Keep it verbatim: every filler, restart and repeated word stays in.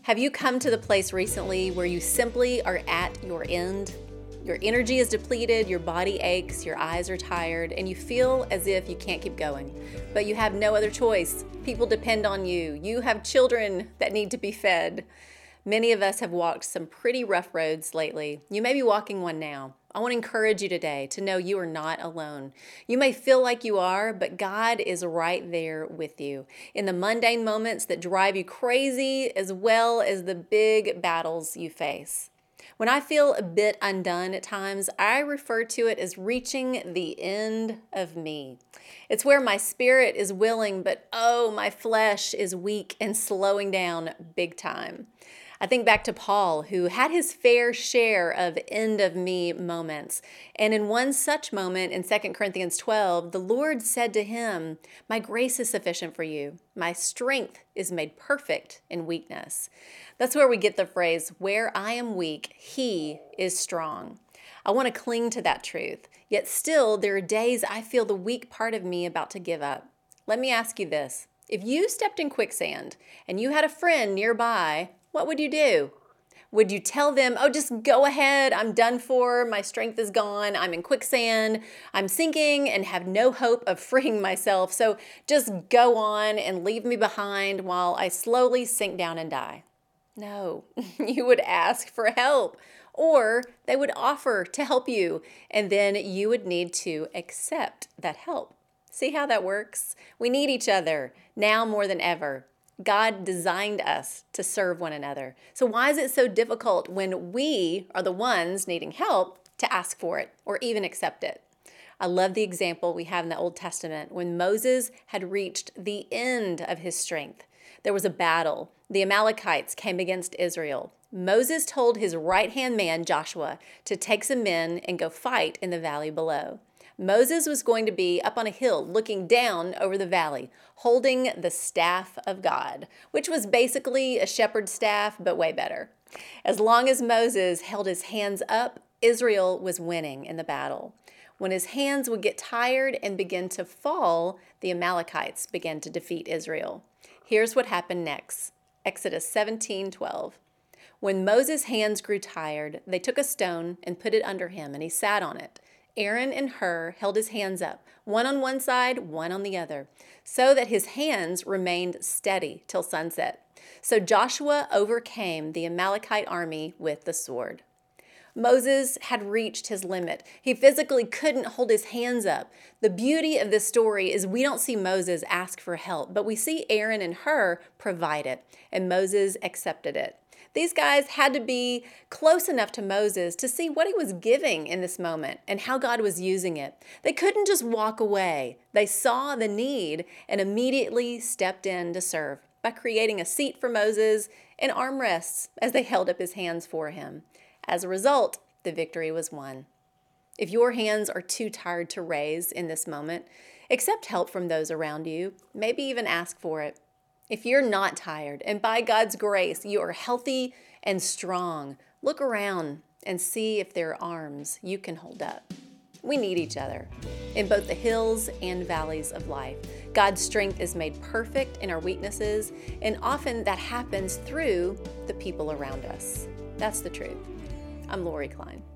Have you come to the place recently where you simply are at your end? Your energy is depleted, your body aches, your eyes are tired, and you feel as if you can't keep going. But you have no other choice. People depend on you. You have children that need to be fed. Many of us have walked some pretty rough roads lately. You may be walking one now. I want to encourage you today to know you are not alone. You may feel like you are, but God is right there with you in the mundane moments that drive you crazy, as well as the big battles you face. When I feel a bit undone at times, I refer to it as reaching the end of me. It's where my spirit is willing, but oh, my flesh is weak and slowing down big time. I think back to Paul, who had his fair share of end of me moments. And in one such moment in Second Corinthians twelve, the Lord said to him, "My grace is sufficient for you. My strength is made perfect in weakness." That's where we get the phrase, "Where I am weak, he is strong." I want to cling to that truth. Yet still, there are days I feel the weak part of me about to give up. Let me ask you this. If you stepped in quicksand and you had a friend nearby, what would you do? Would you tell them, "Oh, just go ahead, I'm done for, my strength is gone, I'm in quicksand, I'm sinking and have no hope of freeing myself, so just go on and leave me behind while I slowly sink down and die"? No, you would ask for help, or they would offer to help you, and then you would need to accept that help. See how that works? We need each other now more than ever. God designed us to serve one another. So why is it so difficult when we are the ones needing help to ask for it or even accept it? I love the example we have in the Old Testament when Moses had reached the end of his strength. There was a battle. The Amalekites came against Israel. Moses told his right-hand man, Joshua, to take some men and go fight in the valley below. Moses was going to be up on a hill looking down over the valley, holding the staff of God, which was basically a shepherd's staff, but way better. As long as Moses held his hands up, Israel was winning in the battle. When his hands would get tired and begin to fall, the Amalekites began to defeat Israel. Here's what happened next. Exodus seventeen twelve. When Moses' hands grew tired, they took a stone and put it under him, and he sat on it. Aaron and Hur held his hands up, one on one side, one on the other, so that his hands remained steady till sunset. So Joshua overcame the Amalekite army with the sword. Moses had reached his limit. He physically couldn't hold his hands up. The beauty of this story is we don't see Moses ask for help, but we see Aaron and Hur provide it, and Moses accepted it. These guys had to be close enough to Moses to see what he was giving in this moment and how God was using it. They couldn't just walk away. They saw the need and immediately stepped in to serve by creating a seat for Moses and armrests as they held up his hands for him. As a result, the victory was won. If your hands are too tired to raise in this moment, accept help from those around you, maybe even ask for it. If you're not tired, and by God's grace, you are healthy and strong, look around and see if there are arms you can hold up. We need each other in both the hills and valleys of life. God's strength is made perfect in our weaknesses, and often that happens through the people around us. That's the truth. I'm Lori Klein.